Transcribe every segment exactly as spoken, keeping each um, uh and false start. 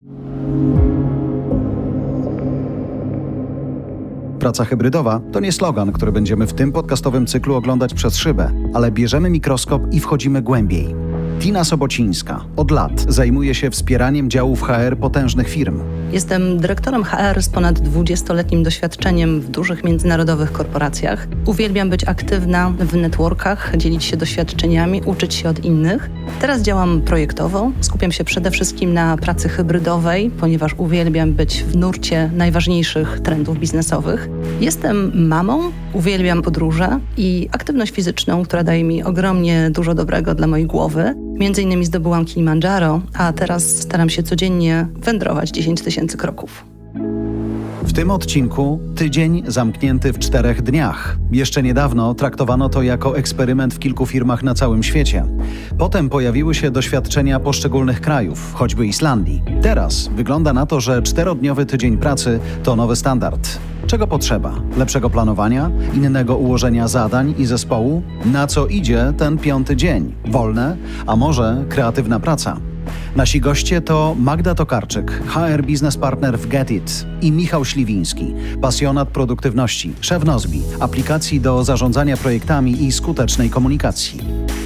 Praca hybrydowa to nie slogan, który będziemy w tym podcastowym cyklu oglądać przez szybę, ale bierzemy mikroskop i wchodzimy głębiej. Tina Sobocińska od lat zajmuje się wspieraniem działów H R potężnych firm. Jestem dyrektorem H R z ponad dwudziestoletnim doświadczeniem w dużych międzynarodowych korporacjach. Uwielbiam być aktywna w networkach, dzielić się doświadczeniami, uczyć się od innych. Teraz działam projektowo, skupiam się przede wszystkim na pracy hybrydowej, ponieważ uwielbiam być w nurcie najważniejszych trendów biznesowych. Jestem mamą, uwielbiam podróże i aktywność fizyczną, która daje mi ogromnie dużo dobrego dla mojej głowy. Między innymi zdobyłam Kilimandżaro, a teraz staram się codziennie wędrować dziesięć tysięcy kroków. W tym odcinku tydzień zamknięty w czterech dniach. Jeszcze niedawno traktowano to jako eksperyment w kilku firmach na całym świecie. Potem pojawiły się doświadczenia poszczególnych krajów, choćby Islandii. Teraz wygląda na to, że czterodniowy tydzień pracy to nowy standard. Czego potrzeba? Lepszego planowania? Innego ułożenia zadań i zespołu? Na co idzie ten piąty dzień? Wolne? A może kreatywna praca? Nasi goście to Magda Tokarczyk, H R Business Partner w Get It i Michał Śliwiński, pasjonat produktywności, szef Nozbi, aplikacji do zarządzania projektami i skutecznej komunikacji.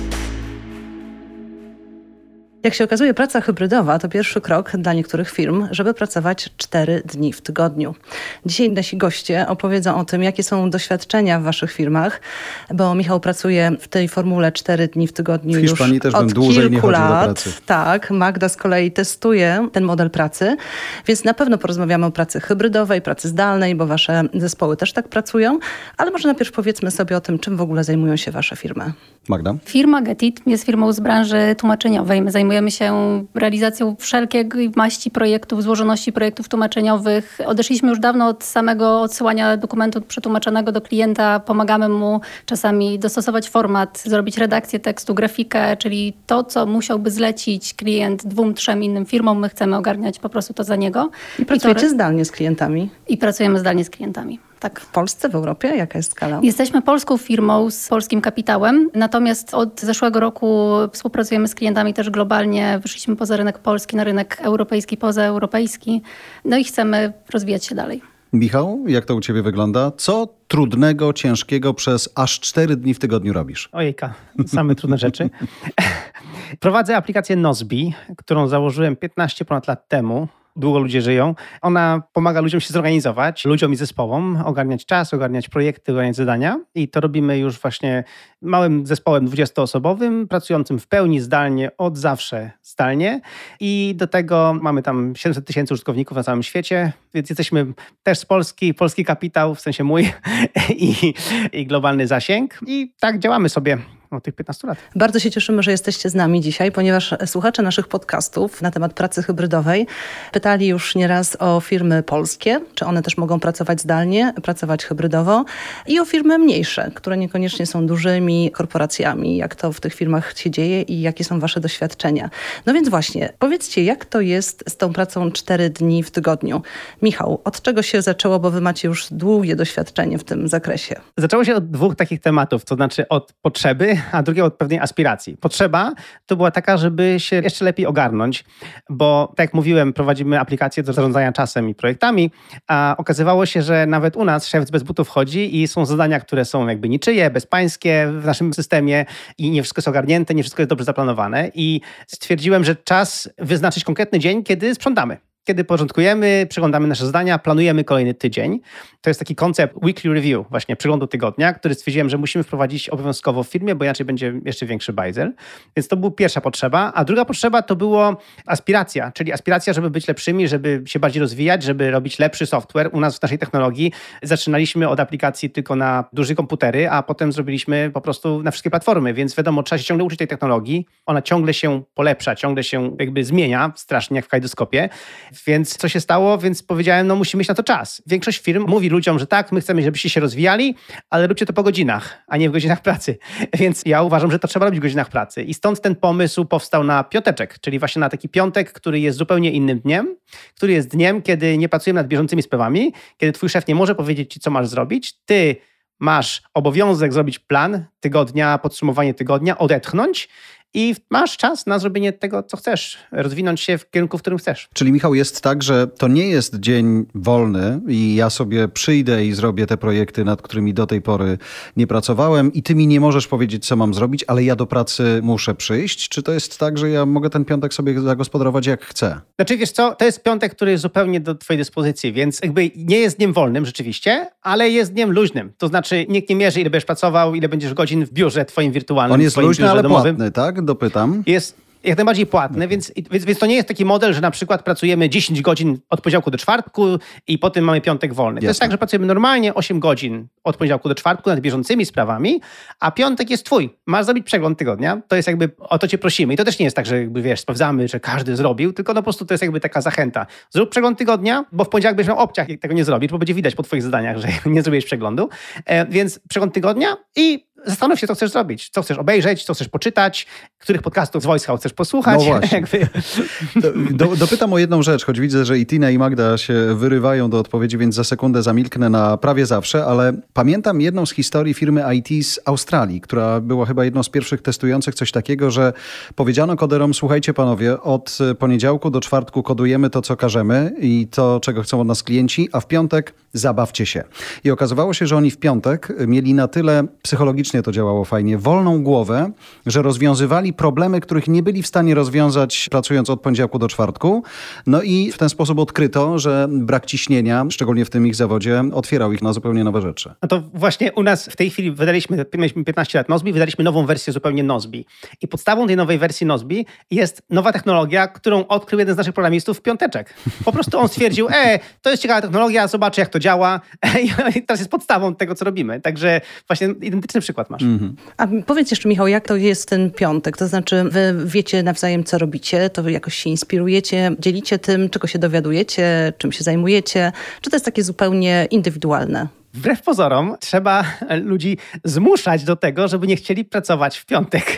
Jak się okazuje, praca hybrydowa to pierwszy krok dla niektórych firm, żeby pracować cztery dni w tygodniu. Dzisiaj nasi goście opowiedzą o tym, jakie są doświadczenia w waszych firmach, bo Michał pracuje w tej formule cztery dni w tygodniu już też od dłużej kilku nie lat. Do pracy. Tak, Magda z kolei testuje ten model pracy, więc na pewno porozmawiamy o pracy hybrydowej, pracy zdalnej, bo wasze zespoły też tak pracują, ale może najpierw powiedzmy sobie o tym, czym w ogóle zajmują się wasze firmy. Magda? Firma Get It jest firmą z branży tłumaczeniowej. My zajmujemy się realizacją wszelkiej maści projektów, złożoności projektów tłumaczeniowych. Odeszliśmy już dawno od samego odsyłania dokumentu przetłumaczonego do klienta. Pomagamy mu czasami dostosować format, zrobić redakcję tekstu, grafikę, czyli to, co musiałby zlecić klient dwóm, trzem innym firmom, my chcemy ogarniać po prostu to za niego. I pracujecie I to... zdalnie z klientami? I pracujemy zdalnie z klientami. Tak. W Polsce, w Europie? Jaka jest skala? Jesteśmy polską firmą z polskim kapitałem, natomiast od zeszłego roku współpracujemy z klientami też globalnie. Wyszliśmy poza rynek polski, na rynek europejski, pozaeuropejski. No i chcemy rozwijać się dalej. Michał, jak to u ciebie wygląda? Co trudnego, ciężkiego przez aż cztery dni w tygodniu robisz? Ojejka, same trudne rzeczy. Prowadzę aplikację Nozbi, którą założyłem piętnaście ponad lat temu. Długo ludzie żyją. Ona pomaga ludziom się zorganizować, ludziom i zespołom, ogarniać czas, ogarniać projekty, ogarniać zadania. I to robimy już właśnie małym zespołem dwudziestoosobowym, pracującym w pełni zdalnie, od zawsze zdalnie. I do tego mamy tam siedemset tysięcy użytkowników na całym świecie, więc jesteśmy też z Polski, polski kapitał, w sensie mój i, i globalny zasięg. I tak działamy sobie od tych piętnastu lat. Bardzo się cieszymy, że jesteście z nami dzisiaj, ponieważ słuchacze naszych podcastów na temat pracy hybrydowej pytali już nieraz o firmy polskie, czy one też mogą pracować zdalnie, pracować hybrydowo, i o firmy mniejsze, które niekoniecznie są dużymi korporacjami, jak to w tych firmach się dzieje i jakie są wasze doświadczenia. No więc właśnie, powiedzcie, jak to jest z tą pracą cztery dni w tygodniu? Michał, od czego się zaczęło, bo wy macie już długie doświadczenie w tym zakresie? Zaczęło się od dwóch takich tematów, to znaczy od potrzeby, a drugie od pewnej aspiracji. Potrzeba to była taka, żeby się jeszcze lepiej ogarnąć, bo tak jak mówiłem, prowadzimy aplikacje do zarządzania czasem i projektami, a okazywało się, że nawet u nas szef bez butów chodzi i są zadania, które są jakby niczyje, bezpańskie w naszym systemie i nie wszystko jest ogarnięte, nie wszystko jest dobrze zaplanowane, i stwierdziłem, że czas wyznaczyć konkretny dzień, kiedy sprzątamy. Kiedy porządkujemy, przeglądamy nasze zadania, planujemy kolejny tydzień. To jest taki koncept weekly review, właśnie przeglądu tygodnia, który stwierdziłem, że musimy wprowadzić obowiązkowo w firmie, bo inaczej będzie jeszcze większy bajzel. Więc to była pierwsza potrzeba. A druga potrzeba to było aspiracja, czyli aspiracja, żeby być lepszymi, żeby się bardziej rozwijać, żeby robić lepszy software. U nas w naszej technologii zaczynaliśmy od aplikacji tylko na duże komputery, a potem zrobiliśmy po prostu na wszystkie platformy, więc wiadomo, trzeba się ciągle uczyć tej technologii. Ona ciągle się polepsza, ciągle się jakby zmienia, strasznie jak w kajdoskopie. Więc co się stało? Więc powiedziałem, no musimy mieć na to czas. Większość firm mówi ludziom, że tak, my chcemy, żebyście się rozwijali, ale róbcie to po godzinach, a nie w godzinach pracy. Więc ja uważam, że to trzeba robić w godzinach pracy. I stąd ten pomysł powstał na piąteczek, czyli właśnie na taki piątek, który jest zupełnie innym dniem, który jest dniem, kiedy nie pracujemy nad bieżącymi sprawami, kiedy twój szef nie może powiedzieć ci, co masz zrobić. Ty masz obowiązek zrobić plan tygodnia, podsumowanie tygodnia, odetchnąć i masz czas na zrobienie tego, co chcesz, rozwinąć się w kierunku, w którym chcesz. Czyli Michał, jest tak, że to nie jest dzień wolny i ja sobie przyjdę i zrobię te projekty, nad którymi do tej pory nie pracowałem i ty mi nie możesz powiedzieć, co mam zrobić, ale ja do pracy muszę przyjść? Czy to jest tak, że ja mogę ten piątek sobie zagospodarować jak chcę? Znaczy, wiesz co, to jest piątek, który jest zupełnie do twojej dyspozycji, więc jakby nie jest dniem wolnym rzeczywiście, ale jest dniem luźnym. To znaczy nikt nie mierzy, ile będziesz pracował, ile będziesz godzin w biurze twoim wirtualnym, On jest twoim luźny, biurze ale domowym. płatny, tak? Dopytam. Jest jak najbardziej płatny, więc, więc, więc to nie jest taki model, że na przykład pracujemy dziesięć godzin od poniedziałku do czwartku i potem mamy piątek wolny. To jest tak, że pracujemy normalnie osiem godzin od poniedziałku do czwartku nad bieżącymi sprawami, a piątek jest twój. Masz zrobić przegląd tygodnia. To jest jakby, o to cię prosimy. I to też nie jest tak, że jakby, wiesz, sprawdzamy, że każdy zrobił, tylko no po prostu to jest jakby taka zachęta. Zrób przegląd tygodnia, bo w poniedziałek będziesz miał obciach, jak tego nie zrobisz, bo będzie widać po twoich zadaniach, że nie zrobiłeś przeglądu. E, więc przegląd tygodnia i zastanów się, co chcesz zrobić, co chcesz obejrzeć, co chcesz poczytać, których podcastów z Voice House chcesz posłuchać. No właśnie. Jakby... Do, do, dopytam o jedną rzecz, choć widzę, że i Tina i Magda się wyrywają do odpowiedzi, więc za sekundę zamilknę na prawie zawsze, ale pamiętam jedną z historii firmy I T z Australii, która była chyba jedną z pierwszych testujących coś takiego, że powiedziano koderom, słuchajcie panowie, od poniedziałku do czwartku kodujemy to, co każemy i to, czego chcą od nas klienci, a w piątek zabawcie się. I okazywało się, że oni w piątek mieli na tyle psychologicznie to działało fajnie, wolną głowę, że rozwiązywali problemy, których nie byli w stanie rozwiązać pracując od poniedziałku do czwartku. No i w ten sposób odkryto, że brak ciśnienia, szczególnie w tym ich zawodzie, otwierał ich na zupełnie nowe rzeczy. No to właśnie u nas w tej chwili wydaliśmy, mieliśmy piętnaście lat Nozbi, wydaliśmy nową wersję zupełnie Nozbi. I podstawą tej nowej wersji Nozbi jest nowa technologia, którą odkrył jeden z naszych programistów w piąteczek. Po prostu on stwierdził, e, to jest ciekawa technologia, zobaczę jak to działa. I teraz jest podstawą tego, co robimy. Także właśnie identyczny przykład masz. Mm-hmm. A powiedz jeszcze, Michał, jak to jest ten piątek? To znaczy, wy wiecie nawzajem, co robicie, to wy jakoś się inspirujecie, dzielicie tym, czego się dowiadujecie, czym się zajmujecie? Czy to jest takie zupełnie indywidualne? Wbrew pozorom trzeba ludzi zmuszać do tego, żeby nie chcieli pracować w piątek.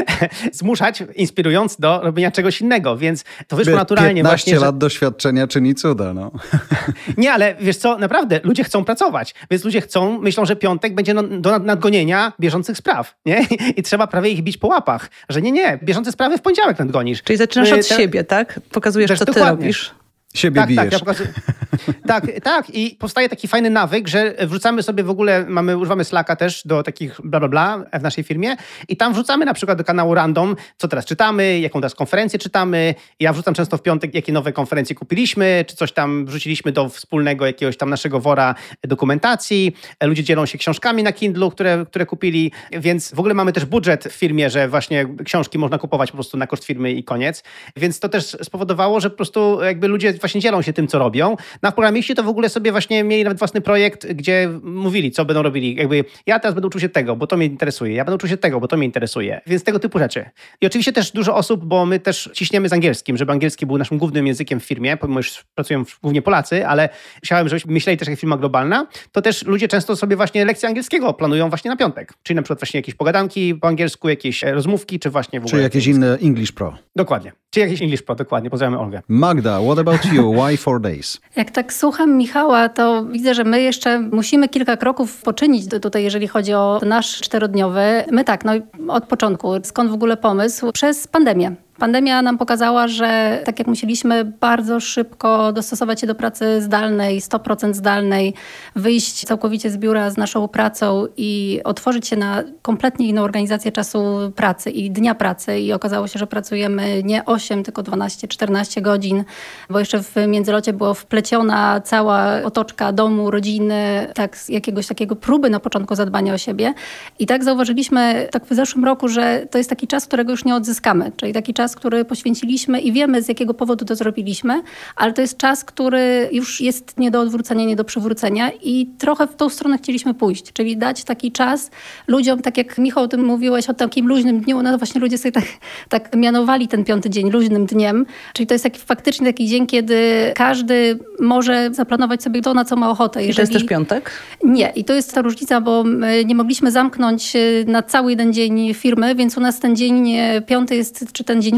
Zmuszać, inspirując do robienia czegoś innego, więc to wyszło naturalnie. piętnaście właśnie, lat że... doświadczenia czyni cuda, no. Nie, ale wiesz co, naprawdę, ludzie chcą pracować, więc ludzie chcą, myślą, że piątek będzie no, do nadgonienia bieżących spraw, nie? I trzeba prawie ich bić po łapach, że nie, nie, bieżące sprawy w poniedziałek nadgonisz. Czyli zaczynasz od Te... siebie, tak? Pokazujesz, Też co ty dokładnie. robisz. Siebie tak, bijesz. tak, ja pokazuję. tak, tak. I powstaje taki fajny nawyk, że wrzucamy sobie w ogóle, mamy, używamy Slacka też do takich bla, bla, bla w naszej firmie i tam wrzucamy na przykład do kanału Random, co teraz czytamy, jaką teraz konferencję czytamy. Ja wrzucam często w piątek, jakie nowe konferencje kupiliśmy, czy coś tam wrzuciliśmy do wspólnego jakiegoś tam naszego wora dokumentacji. Ludzie dzielą się książkami na Kindlu, które, które kupili, więc w ogóle mamy też budżet w firmie, że właśnie książki można kupować po prostu na koszt firmy i koniec. Więc to też spowodowało, że po prostu jakby ludzie właśnie dzielą się tym, co robią. Na programiści to w ogóle sobie właśnie mieli nawet własny projekt, gdzie mówili, co będą robili. Jakby ja teraz będę uczył się tego, bo to mnie interesuje. Ja będę uczył się tego, bo to mnie interesuje. Więc tego typu rzeczy. I oczywiście też dużo osób, bo my też ciśniemy z angielskim, żeby angielski był naszym głównym językiem w firmie, pomimo już pracują głównie Polacy, ale chciałem, żebyśmy myśleli też jak firma globalna, to też ludzie często sobie właśnie lekcje angielskiego planują właśnie na piątek. Czyli na przykład właśnie jakieś pogadanki po angielsku, jakieś rozmówki, czy właśnie w ogóle... Czy jakieś inne English Pro. Dokładnie. Czy jakieś English Pro, dokładnie. Pozdrawiamy Olgę. Magda, what about you? Why four days? Jak tak słucham Michała, to widzę, że my jeszcze musimy kilka kroków poczynić tutaj, jeżeli chodzi o nasz czterodniowy. My tak, no od początku. Skąd w ogóle pomysł? Przez pandemię. Pandemia nam pokazała, że tak jak musieliśmy bardzo szybko dostosować się do pracy zdalnej, sto procent zdalnej, wyjść całkowicie z biura z naszą pracą i otworzyć się na kompletnie inną organizację czasu pracy i dnia pracy. I okazało się, że pracujemy nie osiem, tylko dwanaście czternaście godzin, bo jeszcze w międzylocie była wpleciona cała otoczka domu, rodziny, tak, jakiegoś takiego próby na początku zadbania o siebie. I tak zauważyliśmy tak w zeszłym roku, że to jest taki czas, którego już nie odzyskamy, czyli taki czas, który poświęciliśmy i wiemy, z jakiego powodu to zrobiliśmy, ale to jest czas, który już jest nie do odwrócenia, nie do przywrócenia i trochę w tą stronę chcieliśmy pójść, czyli dać taki czas ludziom, tak jak Michał, ty mówiłeś o takim luźnym dniu, no to właśnie ludzie sobie tak, tak mianowali ten piąty dzień luźnym dniem, czyli to jest taki, faktycznie taki dzień, kiedy każdy może zaplanować sobie to, na co ma ochotę. Jeżeli... I to jest też piątek? Nie. I to jest ta różnica, bo nie mogliśmy zamknąć na cały jeden dzień firmy, więc u nas ten dzień piąty jest, czy ten dzień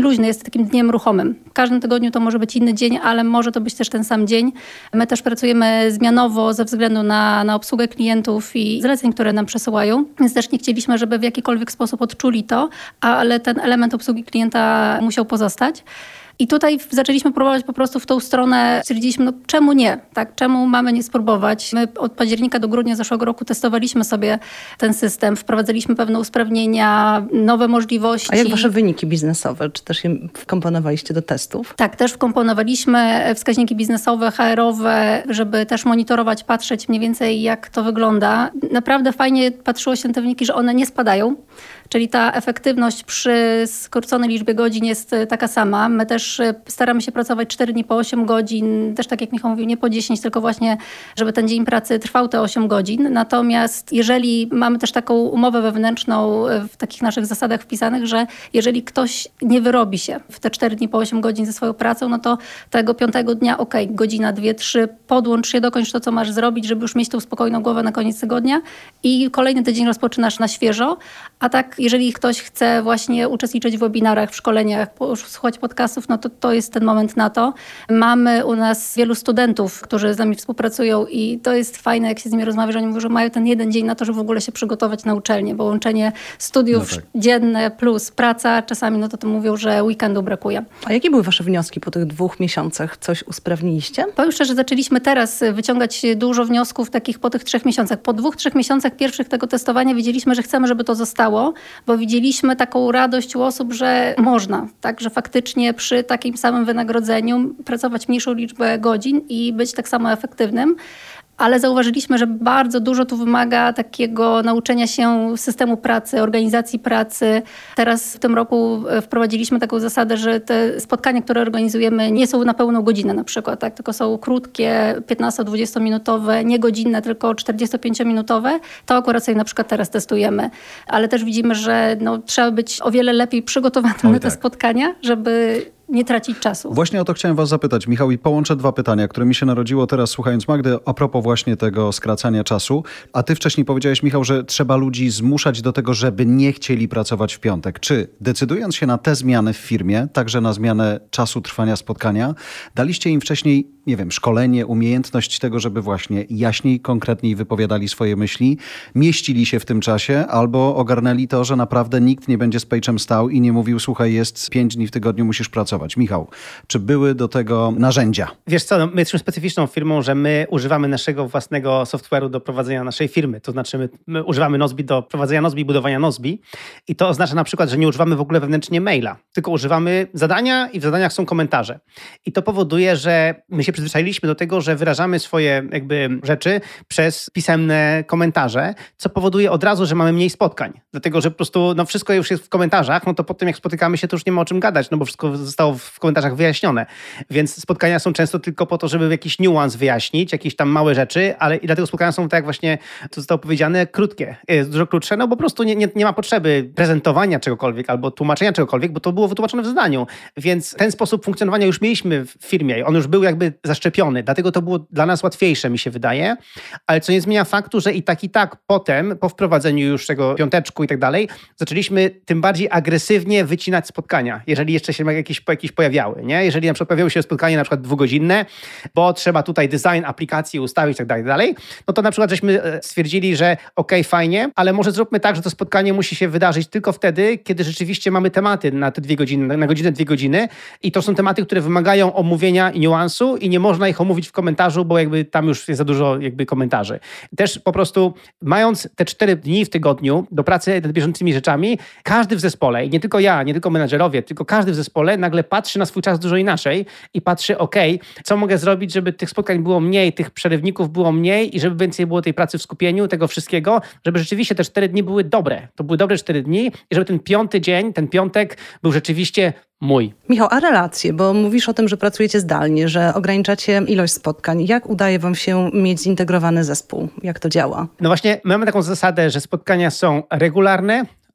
luźny, jest takim dniem ruchomym. W każdym tygodniu to może być inny dzień, ale może to być też ten sam dzień. My też pracujemy zmianowo ze względu na, na obsługę klientów i zleceń, które nam przesyłają, więc też nie chcieliśmy, żeby w jakikolwiek sposób odczuli to, ale ten element obsługi klienta musiał pozostać. I tutaj zaczęliśmy próbować po prostu w tą stronę, stwierdziliśmy, no czemu nie, tak? Czemu mamy nie spróbować? My od października do grudnia zeszłego roku testowaliśmy sobie ten system, wprowadzaliśmy pewne usprawnienia, nowe możliwości. A jak wasze wyniki biznesowe? Czy też je wkomponowaliście do testów? Tak, też wkomponowaliśmy wskaźniki biznesowe, H R-owe, żeby też monitorować, patrzeć mniej więcej jak to wygląda. Naprawdę fajnie patrzyło się na te wyniki, że one nie spadają. Czyli ta efektywność przy skróconej liczbie godzin jest taka sama. My też staramy się pracować cztery dni po osiem godzin, też tak jak Michał mówił, nie po dziesięć, tylko właśnie, żeby ten dzień pracy trwał te osiem godzin. Natomiast jeżeli mamy też taką umowę wewnętrzną w takich naszych zasadach wpisanych, że jeżeli ktoś nie wyrobi się w te cztery dni po osiem godzin ze swoją pracą, no to tego piątego dnia, okej, okay, godzina, dwie, trzy, podłącz się, dokończ to, co masz zrobić, żeby już mieć tą spokojną głowę na koniec tygodnia i kolejny tydzień rozpoczynasz na świeżo, a tak jeżeli ktoś chce właśnie uczestniczyć w webinarach, w szkoleniach, słuchać podcastów, no to to jest ten moment na to. Mamy u nas wielu studentów, którzy z nami współpracują i to jest fajne, jak się z nimi rozmawia, że oni mówią, że mają ten jeden dzień na to, żeby w ogóle się przygotować na uczelnię, bo łączenie studiów no tak. dzienne plus praca, czasami no to, to mówią, że weekendu brakuje. A jakie były wasze wnioski po tych dwóch miesiącach? Coś usprawniliście? Powiem szczerze, zaczęliśmy teraz wyciągać dużo wniosków takich po tych trzech miesiącach. Po dwóch, trzech miesiącach pierwszych tego testowania wiedzieliśmy, że chcemy, żeby to zostało, bo widzieliśmy taką radość u osób, że można, tak, że faktycznie przy takim samym wynagrodzeniu pracować mniejszą liczbę godzin i być tak samo efektywnym. Ale zauważyliśmy, że bardzo dużo tu wymaga takiego nauczenia się systemu pracy, organizacji pracy. Teraz w tym roku wprowadziliśmy taką zasadę, że te spotkania, które organizujemy, nie są na pełną godzinę na przykład, tak? Tylko są krótkie, piętnasto-dwudziestominutowe, nie godzinne, tylko czterdziestopięciominutowe. To akurat sobie na przykład teraz testujemy. Ale też widzimy, że no, trzeba być o wiele lepiej przygotowanym Oj, na te tak. spotkania, żeby nie tracić czasu. Właśnie o to chciałem was zapytać, Michał, i połączę dwa pytania, które mi się narodziło teraz słuchając Magdy a propos właśnie tego skracania czasu. A ty wcześniej powiedziałeś, Michał, że trzeba ludzi zmuszać do tego, żeby nie chcieli pracować w piątek. Czy decydując się na te zmiany w firmie, także na zmianę czasu trwania spotkania, daliście im wcześniej, nie wiem, szkolenie, umiejętność tego, żeby właśnie jaśniej, konkretniej wypowiadali swoje myśli, mieścili się w tym czasie, albo ogarnęli to, że naprawdę nikt nie będzie z pejczem stał i nie mówił, słuchaj, jest pięć dni w tygodniu, musisz pracować. Michał, czy były do tego narzędzia? Wiesz co, no, my jesteśmy specyficzną firmą, że my używamy naszego własnego software'u do prowadzenia naszej firmy. To znaczy my, my używamy Nozbi do prowadzenia Nozbi i budowania Nozbi. I to oznacza na przykład, że nie używamy w ogóle wewnętrznie maila, tylko używamy zadania i w zadaniach są komentarze. I to powoduje, że my się przyzwyczailiśmy do tego, że wyrażamy swoje jakby rzeczy przez pisemne komentarze, co powoduje od razu, że mamy mniej spotkań. Dlatego, że po prostu no, wszystko już jest w komentarzach, no to potem jak spotykamy się, to już nie ma o czym gadać, no bo wszystko zostało w komentarzach wyjaśnione. Więc spotkania są często tylko po to, żeby jakiś niuans wyjaśnić, jakieś tam małe rzeczy, ale i dlatego spotkania są tak jak właśnie, to zostało powiedziane, krótkie. Jest dużo krótsze, no bo po prostu nie, nie, nie ma potrzeby prezentowania czegokolwiek albo tłumaczenia czegokolwiek, bo to było wytłumaczone w zadaniu. Więc ten sposób funkcjonowania już mieliśmy w firmie. On już był jakby zaszczepiony. Dlatego to było dla nas łatwiejsze, mi się wydaje. Ale co nie zmienia faktu, że i tak, i tak potem, po wprowadzeniu już tego piąteczku i tak dalej, zaczęliśmy tym bardziej agresywnie wycinać spotkania. Jeżeli jeszcze się jakieś, jakieś pojawiały, nie? Jeżeli na przykład pojawiało się spotkanie na przykład dwugodzinne, bo trzeba tutaj design aplikacji ustawić i tak dalej, dalej, no to na przykład żeśmy stwierdzili, że okej, okay, fajnie, ale może zróbmy tak, że to spotkanie musi się wydarzyć tylko wtedy, kiedy rzeczywiście mamy tematy na te dwie godziny, na godzinę, dwie godziny i to są tematy, które wymagają omówienia i niuansu i nie można ich omówić w komentarzu, bo jakby tam już jest za dużo jakby komentarzy. Też po prostu mając te cztery dni w tygodniu do pracy nad bieżącymi rzeczami, każdy w zespole i nie tylko ja, nie tylko menadżerowie, tylko każdy w zespole nagle patrzy na swój czas dużo inaczej i patrzy, okej, okay, co mogę zrobić, żeby tych spotkań było mniej, tych przerywników było mniej i żeby więcej było tej pracy w skupieniu, tego wszystkiego, żeby rzeczywiście te cztery dni były dobre. To były dobre cztery dni i żeby ten piąty dzień, ten piątek był rzeczywiście mój. Michał, a relacje, bo mówisz o tym, że pracujecie zdalnie, że ograniczacie ilość spotkań. Jak udaje wam się mieć zintegrowany zespół? Jak to działa? No właśnie, mamy taką zasadę, że spotkania są regularne,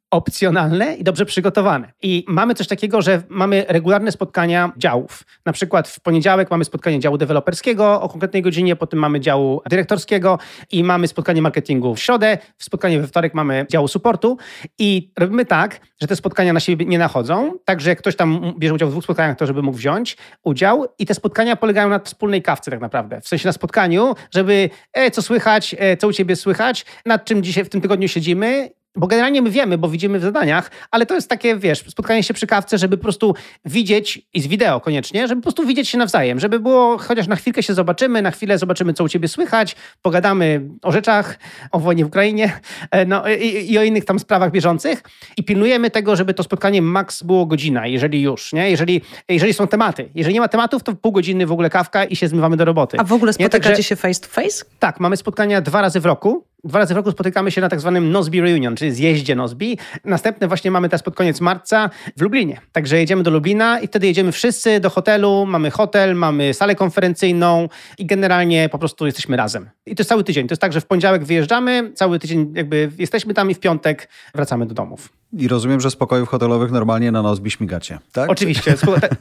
opcjonalne i dobrze przygotowane. I mamy coś takiego, że mamy regularne spotkania działów. Na przykład w poniedziałek mamy spotkanie działu deweloperskiego o konkretnej godzinie, potem mamy działu dyrektorskiego i mamy spotkanie marketingu w środę, w spotkanie we wtorek mamy działu supportu i robimy tak, że te spotkania na siebie nie nachodzą, także jak ktoś tam bierze udział w dwóch spotkaniach, to żeby mógł wziąć udział i te spotkania polegają na wspólnej kawce tak naprawdę. W sensie na spotkaniu, żeby e, co słychać, e, co u ciebie słychać, nad czym dzisiaj w tym tygodniu siedzimy. Bo generalnie my wiemy, bo widzimy w zadaniach, ale to jest takie, wiesz, spotkanie się przy kawce, żeby po prostu widzieć, i z wideo koniecznie, żeby po prostu widzieć się nawzajem, żeby było, chociaż na chwilkę się zobaczymy, na chwilę zobaczymy, co u ciebie słychać, pogadamy o rzeczach, o wojnie w Ukrainie, no i, i o innych tam sprawach bieżących i pilnujemy tego, żeby to spotkanie maks było godzina, jeżeli już, nie? Jeżeli, jeżeli są tematy. Jeżeli nie ma tematów, to pół godziny w ogóle kawka i się zmywamy do roboty. A w ogóle spotykacie Także, się face to face? Tak, mamy spotkania dwa razy w roku. Dwa razy w roku spotykamy się na tak zwanym Nozbe Reunion, czyli zjeździe Nozbe. Następne właśnie mamy teraz pod koniec marca w Lublinie. Także jedziemy do Lublina i wtedy jedziemy wszyscy do hotelu, mamy hotel, mamy salę konferencyjną i generalnie po prostu jesteśmy razem. I to jest cały tydzień. To jest tak, że w poniedziałek wyjeżdżamy, cały tydzień jakby jesteśmy tam i w piątek wracamy do domów. I rozumiem, że z pokojów hotelowych normalnie na Nozbe śmigacie, tak? Oczywiście.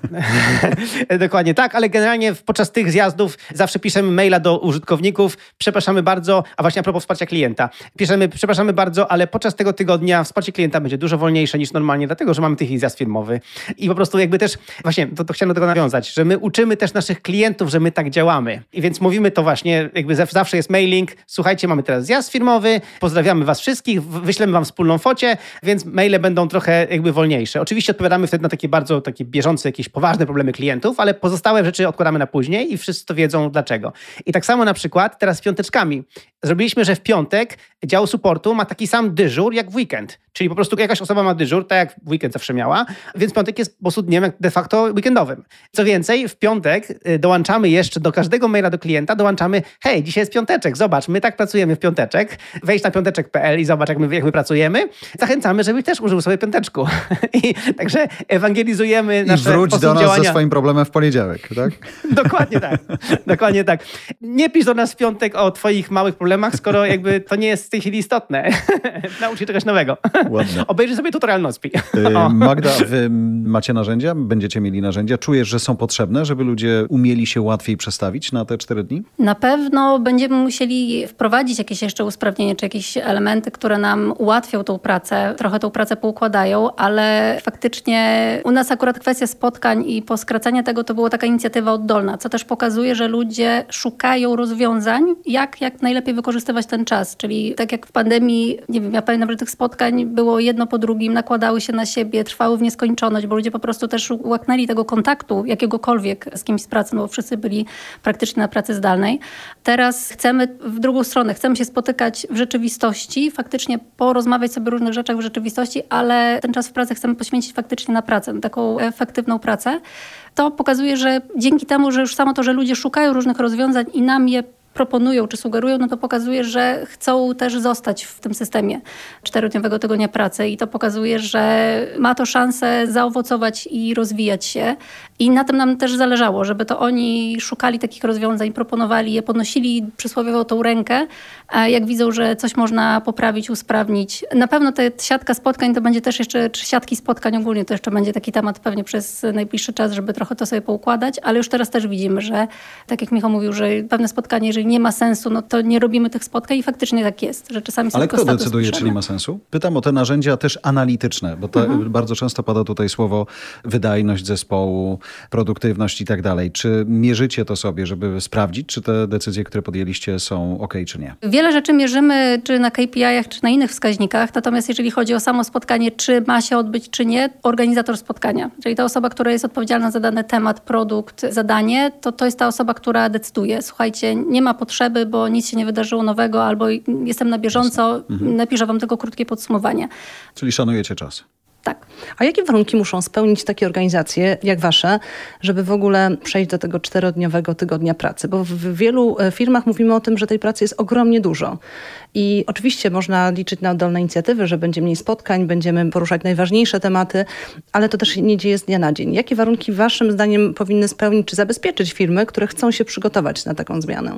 Dokładnie tak, ale generalnie podczas tych zjazdów zawsze piszemy maila do użytkowników. Przepraszamy bardzo, a właśnie a propos wsparcia klienta. Piszemy, przepraszamy bardzo, ale podczas tego tygodnia wsparcie klienta będzie dużo wolniejsze niż normalnie, dlatego, że mamy tych zjazd firmowy. I po prostu jakby też, właśnie, to, to chciałem do tego nawiązać, że my uczymy też naszych klientów, że my tak działamy. I więc mówimy to właśnie, jakby zawsze jest mailing, słuchajcie, mamy teraz zjazd firmowy, pozdrawiamy was wszystkich, wyślemy wam wspólną focię, więc maile będą trochę jakby wolniejsze. Oczywiście odpowiadamy wtedy na takie bardzo takie bieżące, jakieś poważne problemy klientów, ale pozostałe rzeczy odkładamy na później i wszyscy to wiedzą dlaczego. I tak samo na przykład teraz z piąteczkami. Zrobiliśmy, że w piątek dział supportu ma taki sam dyżur jak w weekend. Czyli po prostu jakaś osoba ma dyżur, tak jak w weekend zawsze miała, więc piątek jest po prostu dniem de facto weekendowym. Co więcej, w piątek dołączamy jeszcze do każdego maila do klienta, dołączamy, hej, dzisiaj jest piąteczek, zobacz, my tak pracujemy w piąteczek, wejdź na piąteczek kropka pe el i zobacz, jak my, jak my pracujemy. Zachęcamy, żebyś też użył sobie piąteczku. I także ewangelizujemy nasze I wróć do nas działania. ze swoim problemem w poniedziałek, tak? Dokładnie tak. Dokładnie tak. Nie pisz do nas w piątek o twoich małych problemach, skoro jakby to nie jest w tej chwili istotne. Naucz się czegoś nowego. Ładne. Obejrzyj sobie tutorial Nozbe. Magda, wy macie narzędzia? Będziecie mieli narzędzia? Czujesz, że są potrzebne, żeby ludzie umieli się łatwiej przestawić na te cztery dni? Na pewno będziemy musieli wprowadzić jakieś jeszcze usprawnienie, czy jakieś elementy, które nam ułatwią tą pracę, trochę tą pracę poukładają, ale faktycznie u nas akurat kwestia spotkań i poskracania tego to była taka inicjatywa oddolna, co też pokazuje, że ludzie szukają rozwiązań, jak, jak najlepiej wykorzystywać ten czas. Czyli tak jak w pandemii, nie wiem, ja pamiętam, że tych spotkań było jedno po drugim, nakładały się na siebie, trwały w nieskończoność, bo ludzie po prostu też łaknęli tego kontaktu jakiegokolwiek z kimś z pracy, no bo wszyscy byli praktycznie na pracy zdalnej. Teraz chcemy w drugą stronę, chcemy się spotykać w rzeczywistości, faktycznie porozmawiać sobie o różnych rzeczach w rzeczywistości, ale ten czas w pracy chcemy poświęcić faktycznie na pracę, na taką efektywną pracę. To pokazuje, że dzięki temu, że już samo to, że ludzie szukają różnych rozwiązań i nam je proponują czy sugerują, no to pokazuje, że chcą też zostać w tym systemie czterodniowego tygodnia pracy i to pokazuje, że ma to szansę zaowocować i rozwijać się i na tym nam też zależało, żeby to oni szukali takich rozwiązań, proponowali je, podnosili przysłowiowo tą rękę, a jak widzą, że coś można poprawić, usprawnić. Na pewno ta siatka spotkań to będzie też jeszcze, czy siatki spotkań ogólnie to jeszcze będzie taki temat pewnie przez najbliższy czas, żeby trochę to sobie poukładać, ale już teraz też widzimy, że tak jak Michał mówił, że pewne spotkanie, jeżeli nie ma sensu, no to nie robimy tych spotkań i faktycznie tak jest, że czasami są Ale tylko kto decyduje, piszemy. czy nie ma sensu? Pytam o te narzędzia też analityczne, bo to mhm. bardzo często pada tutaj słowo wydajność zespołu, produktywność i tak dalej. Czy mierzycie to sobie, żeby sprawdzić, czy te decyzje, które podjęliście są ok, czy nie? Wiele rzeczy mierzymy, czy na K P I-ach, czy na innych wskaźnikach, natomiast jeżeli chodzi o samo spotkanie, czy ma się odbyć, czy nie, organizator spotkania, czyli ta osoba, która jest odpowiedzialna za dany temat, produkt, zadanie, to to jest ta osoba, która decyduje. Słuchajcie, nie ma potrzeby, bo nic się nie wydarzyło nowego, albo jestem na bieżąco, mhm. napiszę wam tylko krótkie podsumowanie. Czyli szanujecie czas. Tak. A jakie warunki muszą spełnić takie organizacje jak wasze, żeby w ogóle przejść do tego czterodniowego tygodnia pracy? Bo w wielu firmach mówimy o tym, że tej pracy jest ogromnie dużo. I oczywiście można liczyć na oddolne inicjatywy, że będzie mniej spotkań, będziemy poruszać najważniejsze tematy, ale to też nie dzieje z dnia na dzień. Jakie warunki waszym zdaniem powinny spełnić czy zabezpieczyć firmy, które chcą się przygotować na taką zmianę?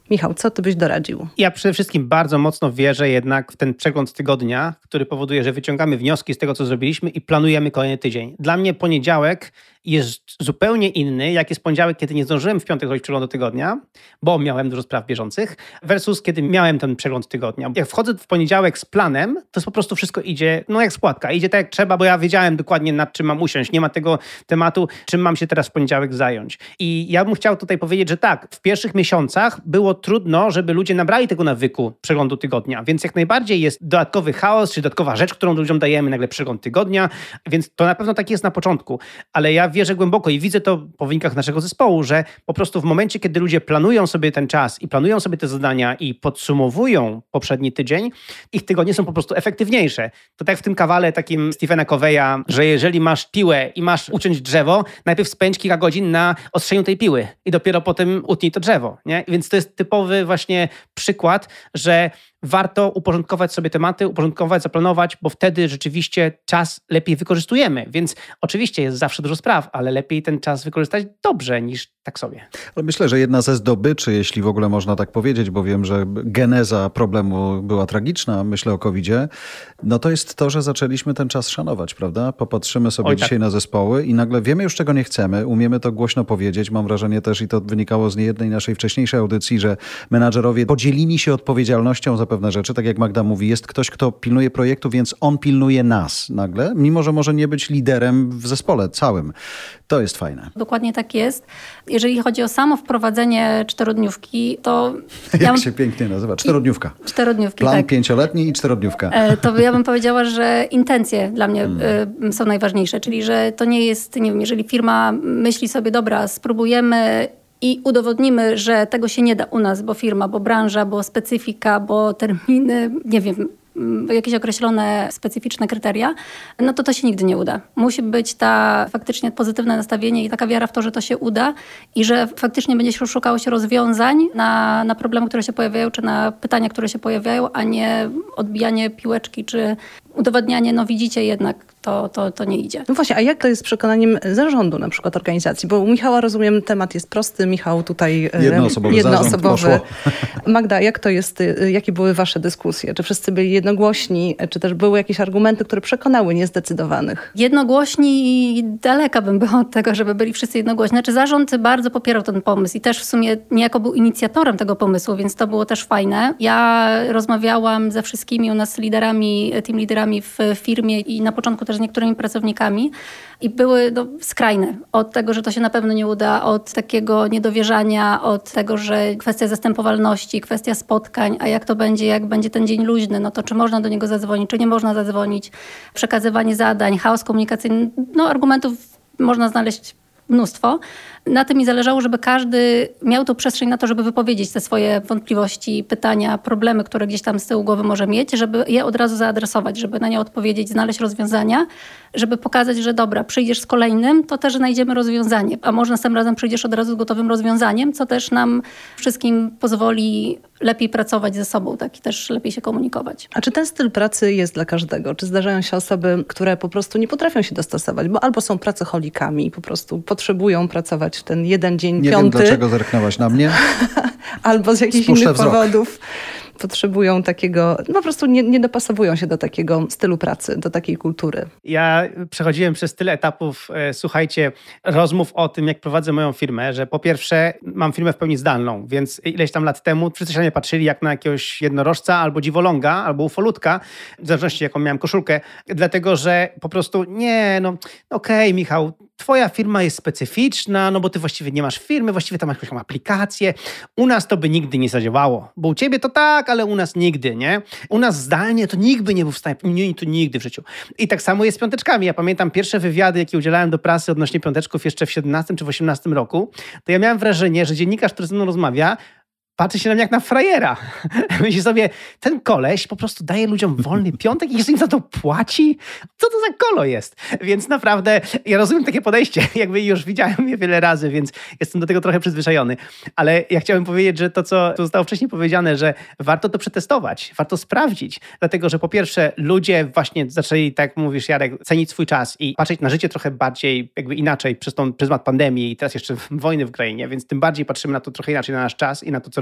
Michał, co ty byś doradził? Ja przede wszystkim bardzo mocno wierzę jednak w ten przegląd tygodnia, który powoduje, że wyciągamy wnioski z tego, co zrobiliśmy i planujemy kolejny tydzień. Dla mnie poniedziałek jest zupełnie inny, jak jest poniedziałek, kiedy nie zdążyłem w piątek zrobić przeglądu tygodnia, bo miałem dużo spraw bieżących, versus kiedy miałem ten przegląd tygodnia. Jak wchodzę w poniedziałek z planem, to jest po prostu wszystko idzie, no jak składka, idzie tak jak trzeba, bo ja wiedziałem dokładnie, nad czym mam usiąść. Nie ma tego tematu, czym mam się teraz w poniedziałek zająć. I ja bym chciał tutaj powiedzieć, że tak, w pierwszych miesiącach było trudno, żeby ludzie nabrali tego nawyku przeglądu tygodnia, więc jak najbardziej jest dodatkowy chaos, czy dodatkowa rzecz, którą ludziom dajemy, nagle przegląd tygodnia, więc to na pewno tak jest na początku, ale ja wierzę głęboko i widzę to po wynikach naszego zespołu, że po prostu w momencie, kiedy ludzie planują sobie ten czas i planują sobie te zadania i podsumowują poprzedni tydzień, ich tygodnie są po prostu efektywniejsze. To tak w tym kawale takim Stephena Coveya, że jeżeli masz piłę i masz uciąć drzewo, najpierw spędź kilka godzin na ostrzeniu tej piły i dopiero potem utnij to drzewo, nie? Więc to jest typowy właśnie przykład, że warto uporządkować sobie tematy, uporządkować, zaplanować, bo wtedy rzeczywiście czas lepiej wykorzystujemy. Więc oczywiście jest zawsze dużo spraw, ale lepiej ten czas wykorzystać dobrze niż tak sobie. Ale myślę, że jedna ze zdobyczy, jeśli w ogóle można tak powiedzieć, bo wiem, że geneza problemu była tragiczna, myślę o kowidzie, no to jest to, że zaczęliśmy ten czas szanować, prawda? Popatrzymy sobie Oj, dzisiaj tak. na zespoły i nagle wiemy już, czego nie chcemy, umiemy to głośno powiedzieć. Mam wrażenie też, i to wynikało z niejednej naszej wcześniejszej audycji, że menadżerowie podzielili się odpowiedzialnością za pewne rzeczy. Tak jak Magda mówi, jest ktoś, kto pilnuje projektu, więc on pilnuje nas nagle, mimo że może nie być liderem w zespole całym. To jest fajne. Dokładnie tak jest. Jeżeli chodzi o samo wprowadzenie czterodniówki, to... Jak ja bym... się pięknie nazywa? Czterodniówka. Czterodniówki, Plan tak. pięcioletni i czterodniówka. E, To ja bym powiedziała, że intencje dla mnie hmm. są najważniejsze, czyli że to nie jest, nie wiem, jeżeli firma myśli sobie, dobra, spróbujemy i udowodnimy, że tego się nie da u nas, bo firma, bo branża, bo specyfika, bo terminy, nie wiem, jakieś określone specyficzne kryteria, no to to się nigdy nie uda. Musi być ta faktycznie pozytywne nastawienie i taka wiara w to, że to się uda i że faktycznie będzie się szukało się rozwiązań na, na problemy, które się pojawiają, czy na pytania, które się pojawiają, a nie odbijanie piłeczki, czy udowadnianie, no widzicie jednak, to, to, to nie idzie. No właśnie, a jak to jest z przekonaniem zarządu na przykład organizacji? Bo u Michała, rozumiem, temat jest prosty. Michał tutaj... Jednoosobowy, jednoosobowy. zarząd Magda, jak to jest? Jakie były wasze dyskusje? Czy wszyscy byli jednogłośni? Czy też były jakieś argumenty, które przekonały niezdecydowanych? Jednogłośni daleka bym była od tego, żeby byli wszyscy jednogłośni. Znaczy zarząd bardzo popierał ten pomysł i też w sumie niejako był inicjatorem tego pomysłu, więc to było też fajne. Ja rozmawiałam ze wszystkimi u nas liderami, team liderami w firmie i na początku też z niektórymi pracownikami i były no, skrajne. Od tego, że to się na pewno nie uda, od takiego niedowierzania, od tego, że kwestia zastępowalności, kwestia spotkań, a jak to będzie, jak będzie ten dzień luźny, no to czy można do niego zadzwonić, czy nie można zadzwonić, przekazywanie zadań, chaos komunikacyjny, no argumentów można znaleźć mnóstwo. Na tym mi zależało, żeby każdy miał tą przestrzeń na to, żeby wypowiedzieć te swoje wątpliwości, pytania, problemy, które gdzieś tam z tyłu głowy może mieć, żeby je od razu zaadresować, żeby na nie odpowiedzieć, znaleźć rozwiązania, żeby pokazać, że dobra, przyjdziesz z kolejnym, to też znajdziemy rozwiązanie, a może następnym razem przyjdziesz od razu z gotowym rozwiązaniem, co też nam wszystkim pozwoli lepiej pracować ze sobą, tak i też lepiej się komunikować. A czy ten styl pracy jest dla każdego? Czy zdarzają się osoby, które po prostu nie potrafią się dostosować, bo albo są pracoholikami i po prostu potrzebują pracować w ten jeden dzień Nie piąty. wiem, dlaczego zerknęłaś na mnie. Albo z jakichś Spuszczę innych wzrok. powodów potrzebują takiego, no po prostu nie, nie dopasowują się do takiego stylu pracy, do takiej kultury. Ja przechodziłem przez tyle etapów, e, słuchajcie, rozmów o tym, jak prowadzę moją firmę, że po pierwsze mam firmę w pełni zdalną, więc ileś tam lat temu wszyscy się na mnie patrzyli jak na jakiegoś jednorożca albo dziwoląga, albo ufolutka, w zależności jaką miałem koszulkę, dlatego, że po prostu nie, no okej, okay, Michał, twoja firma jest specyficzna, no bo ty właściwie nie masz firmy, właściwie tam masz jakąś aplikację. U nas to by nigdy nie zadziałało, bo u ciebie to tak, ale u nas nigdy, nie? U nas zdalnie to nikt by nie był w stanie, nie, to nigdy w życiu. I tak samo jest z piąteczkami. Ja pamiętam pierwsze wywiady, jakie udzielałem do prasy odnośnie piąteczków jeszcze w siedemnastym czy w osiemnastym roku, to ja miałem wrażenie, że dziennikarz, który ze mną rozmawia, patrzy się na mnie jak na frajera. Myśli sobie, ten koleś po prostu daje ludziom wolny piątek i jeszcze im za to płaci? Co to za kolo jest? Więc naprawdę, ja rozumiem takie podejście. Jakby już widziałem je wiele razy, więc jestem do tego trochę przyzwyczajony. Ale ja chciałem powiedzieć, że to, co tu zostało wcześniej powiedziane, że warto to przetestować, warto sprawdzić. Dlatego, że po pierwsze ludzie właśnie zaczęli, tak jak mówisz Jarek, cenić swój czas i patrzeć na życie trochę bardziej, jakby inaczej przez tą pryzmat pandemii i teraz jeszcze wojny w Ukrainie, więc tym bardziej patrzymy na to trochę inaczej, na nasz czas i na to, co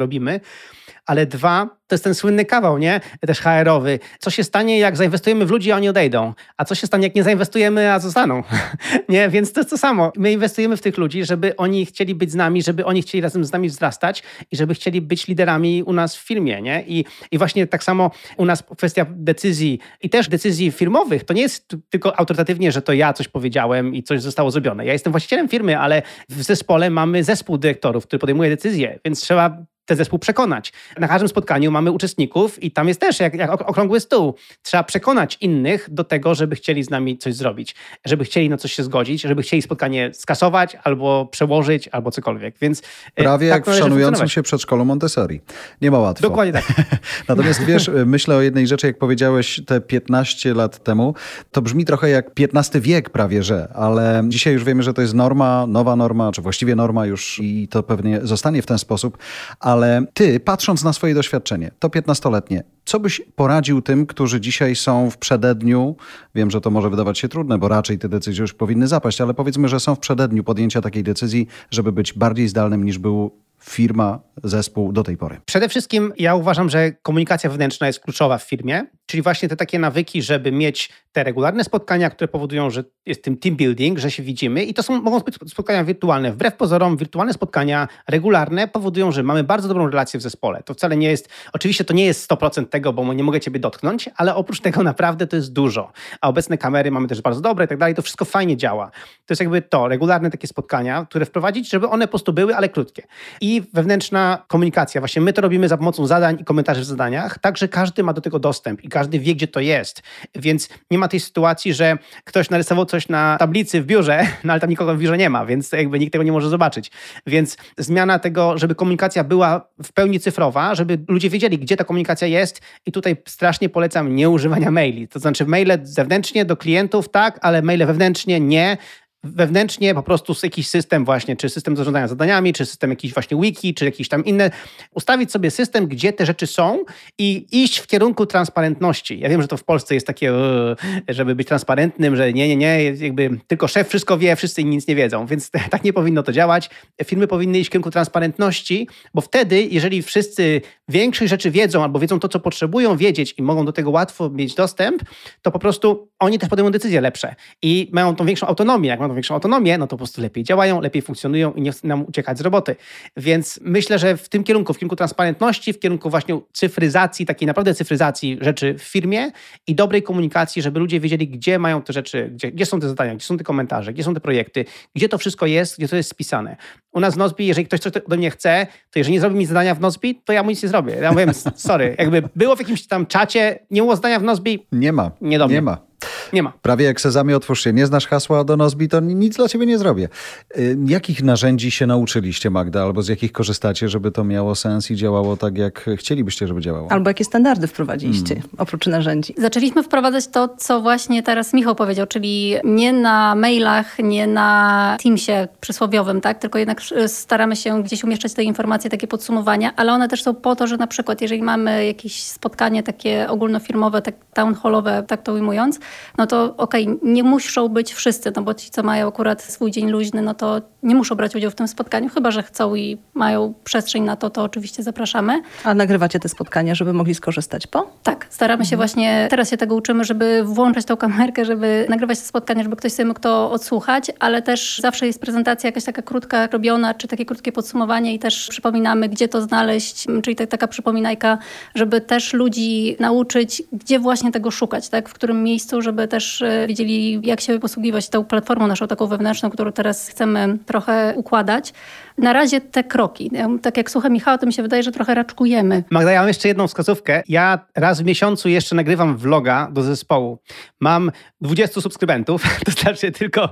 robimy. Ale dwa, to jest ten słynny kawał, nie? Też H R-owy. Co się stanie, jak zainwestujemy w ludzi, a oni odejdą? A co się stanie, jak nie zainwestujemy, a zostaną? Nie? Więc to jest to samo. My inwestujemy w tych ludzi, żeby oni chcieli być z nami, żeby oni chcieli razem z nami wzrastać i żeby chcieli być liderami u nas w firmie, nie? I, i właśnie tak samo u nas kwestia decyzji i też decyzji firmowych, to nie jest tylko autorytatywnie, że to ja coś powiedziałem i coś zostało zrobione. Ja jestem właścicielem firmy, ale w zespole mamy zespół dyrektorów, który podejmuje decyzje, więc trzeba ten zespół przekonać. Na każdym spotkaniu mamy uczestników i tam jest też jak, jak okrągły stół. Trzeba przekonać innych do tego, żeby chcieli z nami coś zrobić, żeby chcieli na coś się zgodzić, żeby chcieli spotkanie skasować albo przełożyć, albo cokolwiek. Więc prawie tak jak w szanującym się przedszkolu Montessori. Nie ma łatwo. Dokładnie tak. Natomiast wiesz, myślę o jednej rzeczy, jak powiedziałeś te piętnaście lat temu, to brzmi trochę jak piętnasty wiek prawie, że, ale dzisiaj już wiemy, że to jest norma, nowa norma, czy właściwie norma już i to pewnie zostanie w ten sposób, ale ty, patrząc na swoje doświadczenie, to piętnastoletnie, co byś poradził tym, którzy dzisiaj są w przededniu, wiem, że to może wydawać się trudne, bo raczej te decyzje już powinny zapaść, ale powiedzmy, że są w przededniu podjęcia takiej decyzji, żeby być bardziej zdalnym niż był firma, zespół do tej pory? Przede wszystkim ja uważam, że komunikacja wewnętrzna jest kluczowa w firmie, czyli właśnie te takie nawyki, żeby mieć te regularne spotkania, które powodują, że jest tym team building, że się widzimy i to są, mogą być spotkania wirtualne. Wbrew pozorom wirtualne spotkania regularne powodują, że mamy bardzo dobrą relację w zespole. To wcale nie jest, oczywiście to nie jest sto procent tego, bo nie mogę ciebie dotknąć, ale oprócz tego naprawdę to jest dużo. A obecne kamery mamy też bardzo dobre i tak dalej, to wszystko fajnie działa. To jest jakby to, regularne takie spotkania, które wprowadzić, żeby one po prostu były, ale krótkie. I wewnętrzna komunikacja. Właśnie my to robimy za pomocą zadań i komentarzy w zadaniach, tak, że każdy ma do tego dostęp i każdy wie, gdzie to jest. Więc nie ma tej sytuacji, że ktoś narysował coś na tablicy w biurze, no ale tam nikogo w biurze nie ma, więc jakby nikt tego nie może zobaczyć. Więc zmiana tego, żeby komunikacja była w pełni cyfrowa, żeby ludzie wiedzieli, gdzie ta komunikacja jest i tutaj strasznie polecam nieużywania maili. To znaczy maile zewnętrznie do klientów, tak, ale maile wewnętrznie nie. Wewnętrznie po prostu jakiś system właśnie, czy system zarządzania zadaniami, czy system jakiś właśnie wiki, czy jakiś tam inny. Ustawić sobie system, gdzie te rzeczy są i iść w kierunku transparentności. Ja wiem, że to w Polsce jest takie, żeby być transparentnym, że nie, nie, nie, jakby tylko szef wszystko wie, wszyscy nic nie wiedzą, więc tak nie powinno to działać. Firmy powinny iść w kierunku transparentności, bo wtedy, jeżeli wszyscy większość rzeczy wiedzą albo wiedzą to, co potrzebują wiedzieć i mogą do tego łatwo mieć dostęp, to po prostu oni też podejmą decyzje lepsze i mają tą większą autonomię. Jak mają większą autonomię, no to po prostu lepiej działają, lepiej funkcjonują i nie chcą nam uciekać z roboty. Więc myślę, że w tym kierunku, w kierunku transparentności, w kierunku właśnie cyfryzacji, takiej naprawdę cyfryzacji rzeczy w firmie i dobrej komunikacji, żeby ludzie wiedzieli, gdzie mają te rzeczy, gdzie, gdzie są te zadania, gdzie są te komentarze, gdzie są te projekty, gdzie to wszystko jest, gdzie to jest spisane. U nas w Nozbi, jeżeli ktoś coś ode mnie chce, to jeżeli nie zrobi mi zadania w Nozbi, to ja mu nic nie zrobię. Ja mówię, sorry, jakby było w jakimś tam czacie, nie było zadania w Nozbi, nie ma, nie do mnie. Nie ma. Nie ma. Prawie jak Sezamie, otwórz się. Nie znasz hasła do Nozbi, to nic dla ciebie nie zrobię. Y, jakich narzędzi się nauczyliście, Magda, albo z jakich korzystacie, żeby to miało sens i działało tak, jak chcielibyście, żeby działało? Albo jakie standardy wprowadziliście, hmm. oprócz narzędzi? Zaczęliśmy wprowadzać to, co właśnie teraz Michał powiedział, czyli nie na mailach, nie na Teamsie przysłowiowym, tak? Tylko jednak staramy się gdzieś umieszczać te informacje, takie podsumowania, ale one też są po to, że na przykład jeżeli mamy jakieś spotkanie takie ogólnofirmowe, tak town hallowe, tak to ujmując, no to okej, okay, nie muszą być wszyscy, no bo ci, co mają akurat swój dzień luźny, no to nie muszą brać udziału w tym spotkaniu, chyba że chcą i mają przestrzeń na to, to oczywiście zapraszamy. A nagrywacie te spotkania, żeby mogli skorzystać po? Tak, staramy mhm. się właśnie, teraz się tego uczymy, żeby włączać tą kamerkę, żeby nagrywać te spotkania, żeby ktoś sobie mógł to odsłuchać, ale też zawsze jest prezentacja jakaś taka krótka robiona, czy takie krótkie podsumowanie i też przypominamy, gdzie to znaleźć, czyli tak, taka przypominajka, żeby też ludzi nauczyć, gdzie właśnie tego szukać, tak, w którym miejscu, żeby też wiedzieli, jak się posługiwać tą platformą naszą taką wewnętrzną, którą teraz chcemy trochę układać. Na razie te kroki. Tak jak słucham Michała, to mi się wydaje, że trochę raczkujemy. Magda, ja mam jeszcze jedną wskazówkę. Ja raz w miesiącu jeszcze nagrywam vloga do zespołu. Mam dwudziestu subskrybentów, to znaczy tylko...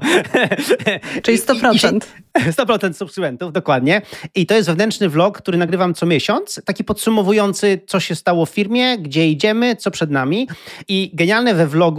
Czyli sto procent. sto procent subskrybentów, dokładnie. I to jest wewnętrzny vlog, który nagrywam co miesiąc, taki podsumowujący, co się stało w firmie, gdzie idziemy, co przed nami. I genialne we vlogu jest to,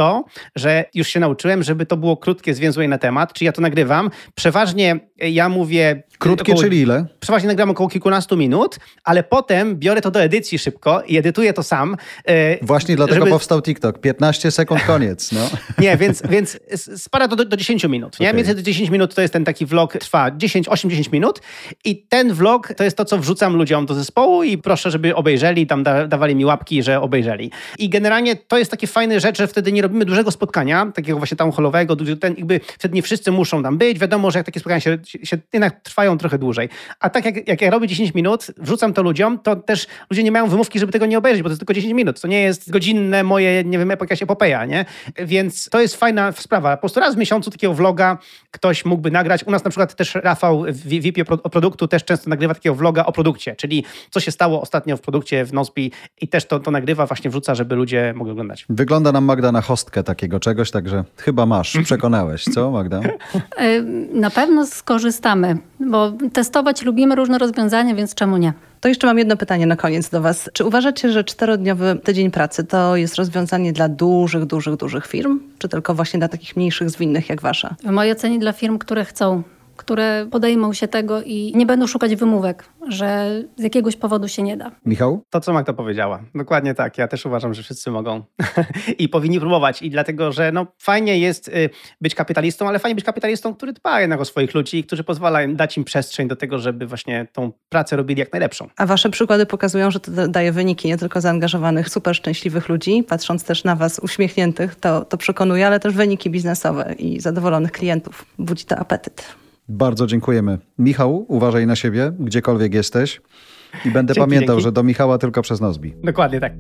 to, że już się nauczyłem, żeby to było krótkie, zwięzłe na temat, czyli ja to nagrywam. Przeważnie ja mówię... Krótkie, około, czyli ile? Przeważnie nagram około kilkunastu minut, ale potem biorę to do edycji szybko i edytuję to sam. Właśnie dlatego żeby... powstał TikTok. piętnaście sekund, koniec. No. Nie, więc, więc spada to do, do dziesięciu minut. Nie? Okay. Między dziesięć minut to jest ten taki vlog, trwa dziesięć, osiem dziesięć minut i ten vlog to jest to, co wrzucam ludziom do zespołu i proszę, żeby obejrzeli, tam da, dawali mi łapki, że obejrzeli. I generalnie to jest takie fajne rzecz, że wtedy nie robimy dużego spotkania, takiego właśnie town hallowego, ten, jakby wtedy nie wszyscy muszą tam być. Wiadomo, że jak takie spotkania się, się jednak trwają trochę dłużej. A tak jak, jak ja robię dziesięć minut, wrzucam to ludziom, to też ludzie nie mają wymówki, żeby tego nie obejrzeć, bo to jest tylko dziesięć minut. To nie jest godzinne moje, nie wiem, jakaś epopeja, nie? Więc to jest fajna sprawa. Po prostu raz w miesiącu takiego vloga ktoś mógłby nagrać. U nas na przykład też Rafał, V P o produktu, też często nagrywa takiego vloga o produkcie, czyli co się stało ostatnio w produkcie w Nozbi i też to, to nagrywa, właśnie wrzuca, żeby ludzie mogli oglądać. Wygląda nam, Magda, na hostkę takiego czegoś, także chyba masz. Przekonałeś, co, Magda? Na pewno skorzystamy, bo testować lubimy różne rozwiązania, więc czemu nie? To jeszcze mam jedno pytanie na koniec do Was. Czy uważacie, że czterodniowy tydzień pracy to jest rozwiązanie dla dużych, dużych, dużych firm? Czy tylko właśnie dla takich mniejszych, zwinnych jak Wasza? W mojej ocenie dla firm, które chcą, które podejmą się tego i nie będą szukać wymówek, że z jakiegoś powodu się nie da. Michał? To, co Magda powiedziała. Dokładnie tak. Ja też uważam, że wszyscy mogą i powinni próbować. I dlatego, że no, fajnie jest y, być kapitalistą, ale fajnie być kapitalistą, który dba jednak o swoich ludzi i którzy pozwala im dać im przestrzeń do tego, żeby właśnie tą pracę robili jak najlepszą. A Wasze przykłady pokazują, że to daje wyniki nie tylko zaangażowanych, super szczęśliwych ludzi. Patrząc też na Was uśmiechniętych, to, to przekonuje, ale też wyniki biznesowe i zadowolonych klientów. Budzi to apetyt. Bardzo dziękujemy. Michał, uważaj na siebie, gdziekolwiek jesteś. I będę dzięki, pamiętał, dzięki. że do Michała tylko przez Nozbi. Dokładnie tak.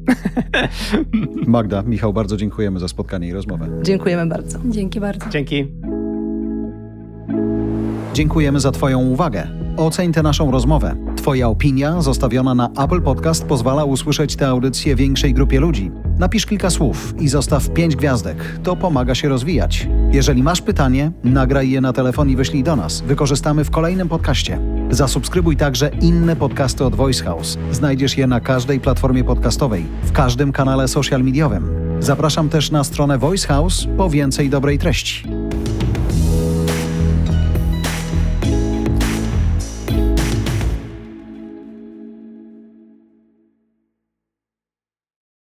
Magda, Michał, bardzo dziękujemy za spotkanie i rozmowę. Dziękujemy bardzo. Dzięki bardzo. Dzięki. Dziękujemy za Twoją uwagę. Oceń tę naszą rozmowę. Twoja opinia zostawiona na Apple Podcast pozwala usłyszeć tę audycję większej grupie ludzi. Napisz kilka słów i zostaw pięć gwiazdek. To pomaga się rozwijać. Jeżeli masz pytanie, nagraj je na telefon i wyślij do nas. Wykorzystamy w kolejnym podcaście. Zasubskrybuj także inne podcasty od Voice House. Znajdziesz je na każdej platformie podcastowej, w każdym kanale social mediowym. Zapraszam też na stronę Voice House po więcej dobrej treści.